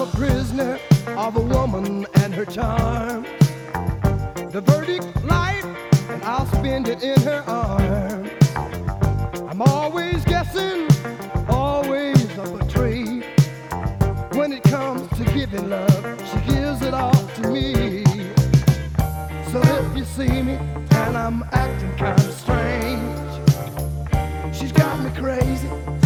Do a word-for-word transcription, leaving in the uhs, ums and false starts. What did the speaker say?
I'm a prisoner of a woman and her charm. The verdict life, and I'll spend it in her arms. I'm always guessing, always up a tree. When it comes to giving love, she gives it all to me. So if you see me and I'm acting kind of strange, she's got me crazy.